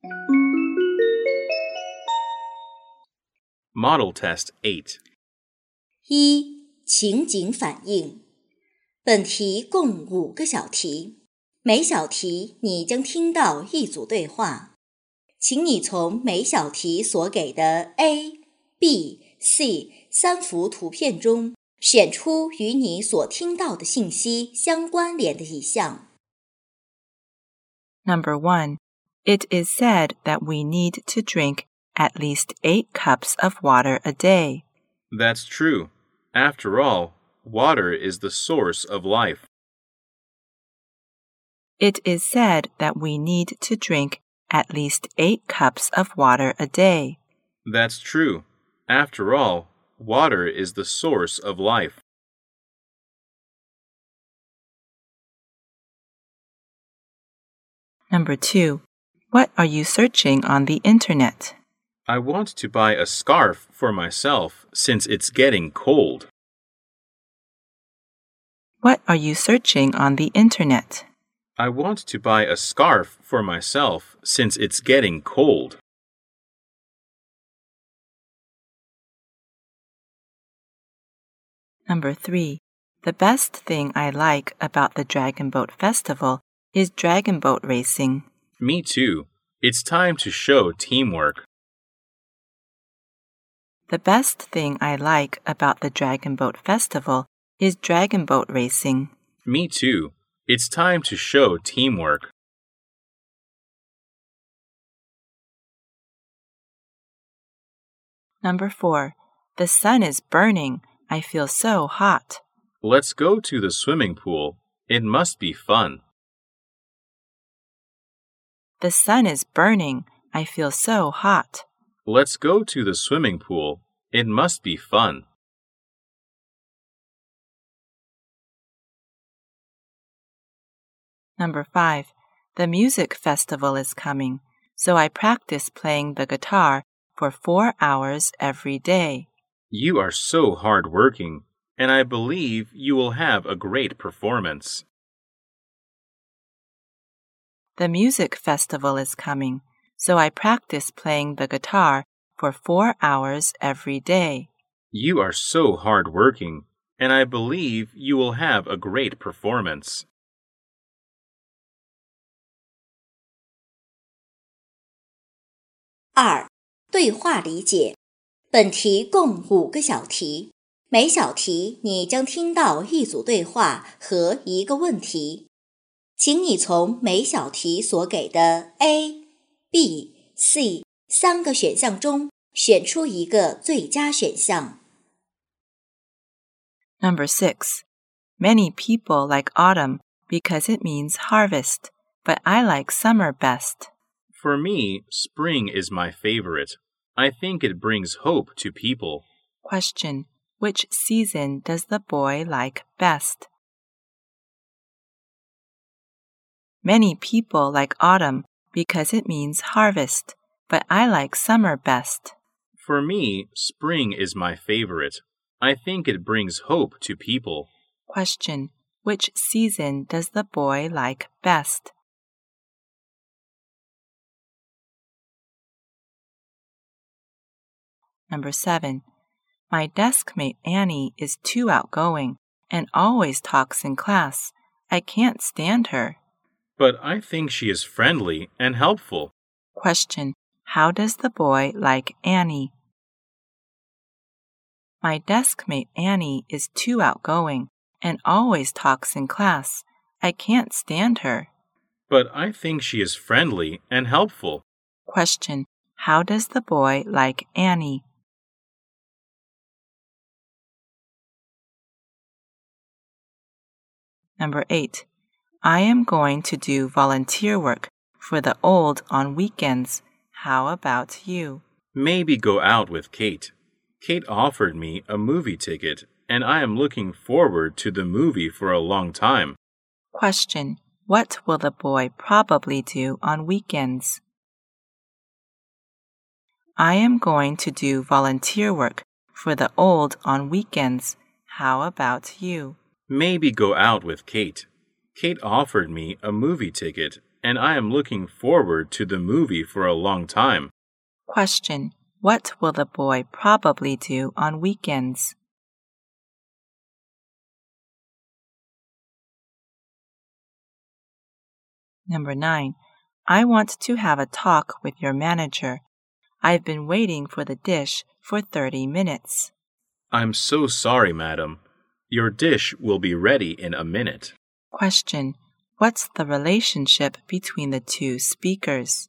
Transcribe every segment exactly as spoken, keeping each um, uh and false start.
Model Test eight. 一、情景反应。本题共五个小题，每小题你将听到一组对话，请你从每小题所给的 A、B、C 三幅图片中选出与你所听到的信息相关联的一项。 Number one, it is said that we need to drink at least eight cups of water a day. That's true. After all, water is the source of life. It is said that we need to drink at least eight cups of water a day. That's true. After all, water is the source of life. Number two, what are you searching on the internet? I want to buy a scarf for myself since it's getting cold. What are you searching on the internet? I want to buy a scarf for myself since it's getting cold. Number three, the best thing I like about the Dragon Boat Festival is dragon boat racing. Me too. It's time to show teamwork. The best thing I like about the Dragon Boat Festival is dragon boat racing. Me too. It's time to show teamwork. Number four, the sun is burning. I feel so hot. Let's go to the swimming pool. It must be fun. The sun is burning. I feel so hot. Let's go to the swimming pool. It must be fun. Number five, the music festival is coming, so I practice playing the guitar for four hours every day. You are so hardworking, and I believe you will have a great performance. The music festival is coming, so I practice playing the guitar for four hours every day. You are so hardworking, and I believe you will have a great performance. 二、对话理解。本题共五个小题，每小题你将听到一组对话和一个问题，请你从每小题所给的 A、B、C 三个选项中选出一个最佳选项。 Number six, many people like autumn because it means harvest, but I like summer best. For me, spring is my favorite. I think it brings hope to people. Question, which season does the boy like best? Many people like autumn because it means harvest, but I like summer best. For me, spring is my favorite. I think it brings hope to people. Question, which season does the boy like best? Number seven, my deskmate Annie is too outgoing and always talks in class. I can't stand her. But I think she is friendly and helpful. Question, how does the boy like Annie? My deskmate Annie is too outgoing and always talks in class. I can't stand her. But I think she is friendly and helpful. Question, how does the boy like Annie? Number eight, I am going to do volunteer work for the old on weekends. How about you? Maybe go out with Kate. Kate offered me a movie ticket, and I am looking forward to the movie for a long time. Question, what will the boy probably do on weekends? I am going to do volunteer work for the old on weekends. How about you? Maybe go out with Kate. Kate offered me a movie ticket, and I am looking forward to the movie for a long time. Question. What will the boy probably do on weekends? Number nine. I want to have a talk with your manager. I've been waiting for the dish for thirty minutes. I'm so sorry, madam. Your dish will be ready in a minute. Question. What's the relationship between the two speakers?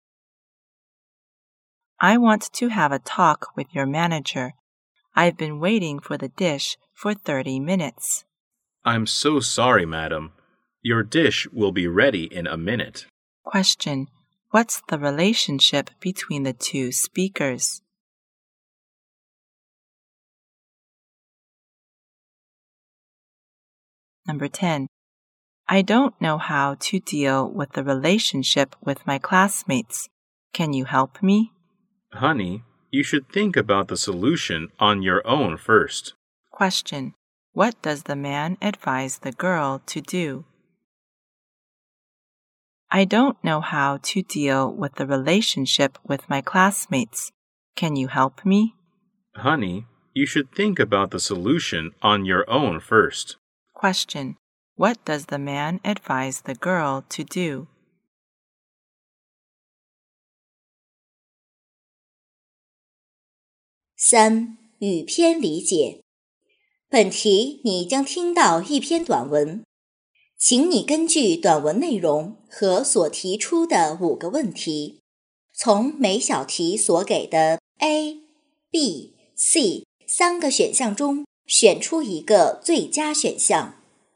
I want to have a talk with your manager. I've been waiting for the dish for thirty minutes. I'm so sorry, madam. Your dish will be ready in a minute. Question. What's the relationship between the two speakers? Number ten. I don't know how to deal with the relationship with my classmates. Can you help me? Honey, you should think about the solution on your own first. Question. What does the man advise the girl to do? I don't know how to deal with the relationship with my classmates. Can you help me? Honey, you should think about the solution on your own first. Question. What does the man advise the girl to do? 三、语篇理解。本题你将听到一篇短文，请你根据短文内容和所提出的五个问题，从每小题所给的 A、B、C 三个选项中选出一个最佳选项。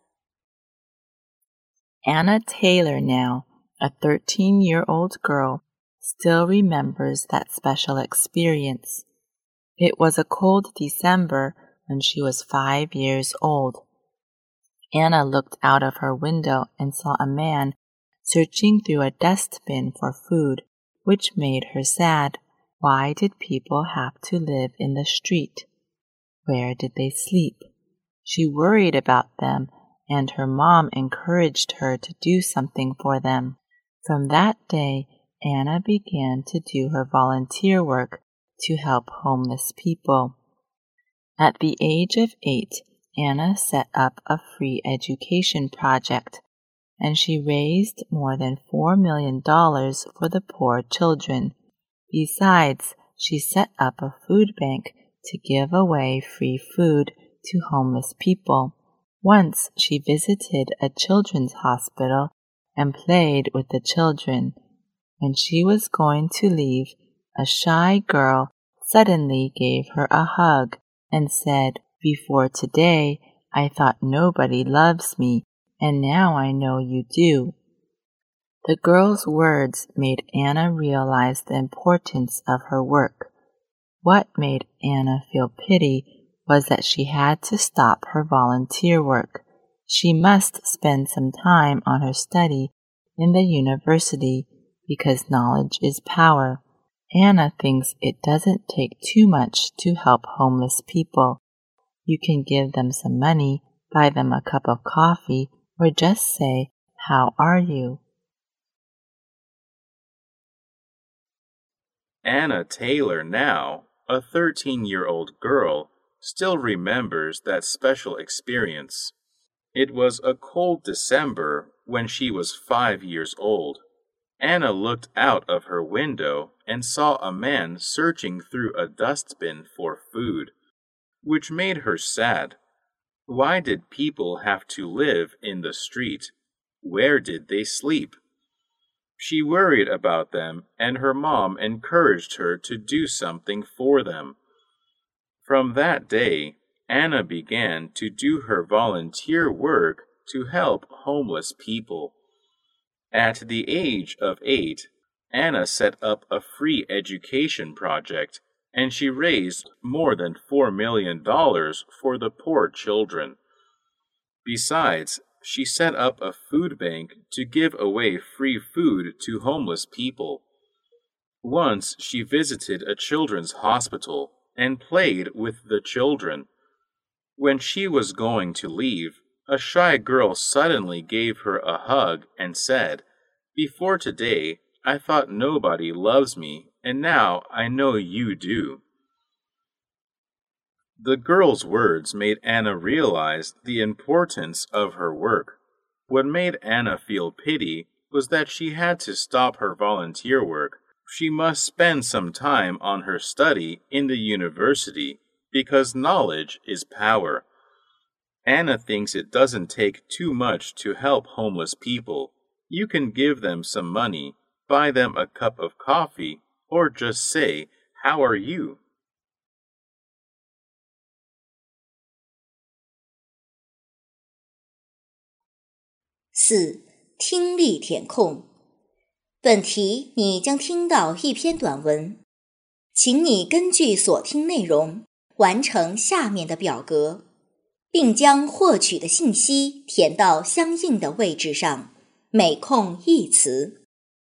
Anna Taylor now, a thirteen-year-old girl, still remembers that special experience. It was a cold December when she was five years old. Anna looked out of her window and saw a man searching through a dustbin for food, which made her sad. Why did people have to live in the street? Where did they sleep? She worried about them, and her mom encouraged her to do something for them. From that day, Anna began to do her volunteer work to help homeless people. At the age of eight, Anna set up a free education project, and she raised more than four million dollars for the poor children. Besides, she set up a food bank to give away free food to homeless people. Once she visited a children's hospital and played with the children. When she was going to leave, a shy girl suddenly gave her a hug and said, "Before today, I thought nobody loves me, and now I know you do." The girl's words made Anna realize the importance of her work. What made Anna feel pity was that she had to stop her volunteer work. She must spend some time on her study in the university because knowledge is power. Anna thinks it doesn't take too much to help homeless people. You can give them some money, buy them a cup of coffee, or just say, "How are you?" Anna Taylor now, a thirteen-year-old girl, still remembers that special experience. It was a cold December when she was five years old. Anna looked out of her window and saw a man searching through a dustbin for food, which made her sad. Why did people have to live in the street? Where did they sleep? She worried about them, and her mom encouraged her to do something for them. From that day, Anna began to do her volunteer work to help homeless people. At the age of eight, Anna set up a free education project, and she raised more than four million dollars for the poor children. Besides, she set up a food bank to give away free food to homeless people. Once she visited a children's hospital and played with the children. When she was going to leave, a shy girl suddenly gave her a hug and said, Before today, I thought nobody loves me, and now I know you do." The girl's words made Anna realize the importance of her work. What made Anna feel pity was that she had to stop her volunteer work. She must spend some time on her study in the university because knowledge is power. Anna thinks it doesn't take too much to help homeless people. You can give them some money, buy them a cup of coffee, or just say, "How are you?" 四、听力填空。本题你将听到一篇短文，请你根据所听内容完成下面的表格，并将获取的信息填到相应的位置上，每空一词。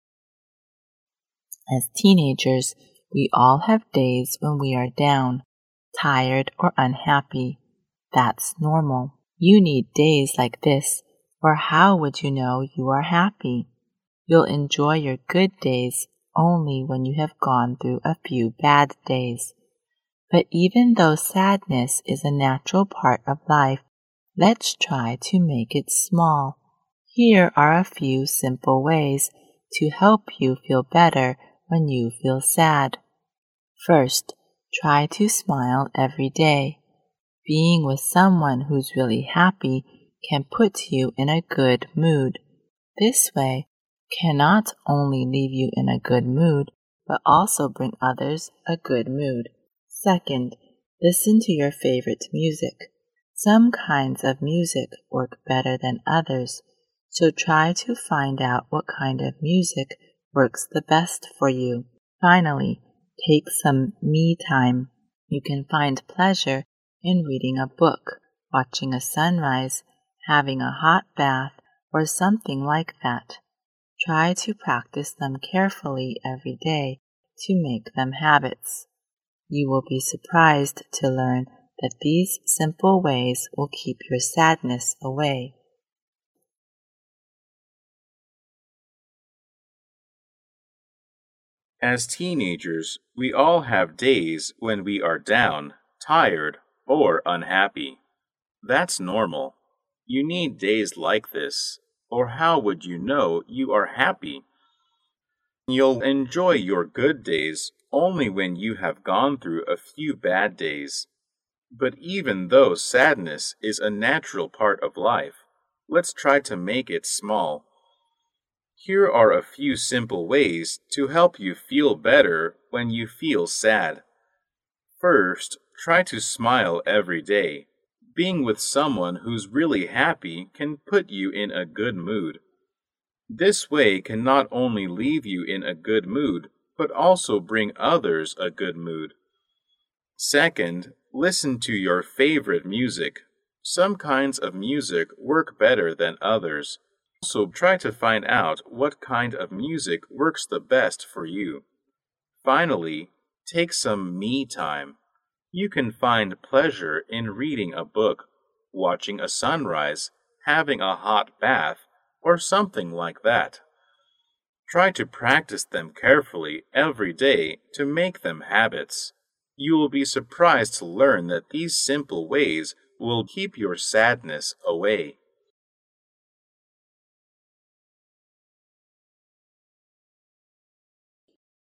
As teenagers, we all have days when we are down, tired, or unhappy. That's normal. You need days like this, or how would you know you are happy? You'll enjoy your good days only when you have gone through a few bad days. But even though sadness is a natural part of life, let's try to make it small. Here are a few simple ways to help you feel better when you feel sad. First, try to smile every day. Being with someone who's really happy can put you in a good mood. This way can not only leave you in a good mood, but also bring others a good mood. Second, listen to your favorite music. Some kinds of music work better than others, so try to find out what kind of music works the best for you. Finally, take some me time. You can find pleasure in reading a book, watching a sunrise, having a hot bath, or something like that. Try to practice them carefully every day to make them habits. You will be surprised to learn that these simple ways will keep your sadness away. As teenagers, we all have days when we are down, tired, or unhappy. That's normal. You need days like this, or how would you know you are happy? You'll enjoy your good days only when you have gone through a few bad days. But even though sadness is a natural part of life, let's try to make it small. Here are a few simple ways to help you feel better when you feel sad. First, try to smile every day. Being with someone who's really happy can put you in a good mood. This way can not only leave you in a good mood, but also bring others a good mood. Second, listen to your favorite music. Some kinds of music work better than others. Also, try to find out what kind of music works the best for you. Finally, take some me time. You can find pleasure in reading a book, watching a sunrise, having a hot bath, or something like that. Try to practice them carefully every day to make them habits. You will be surprised to learn that these simple ways will keep your sadness away.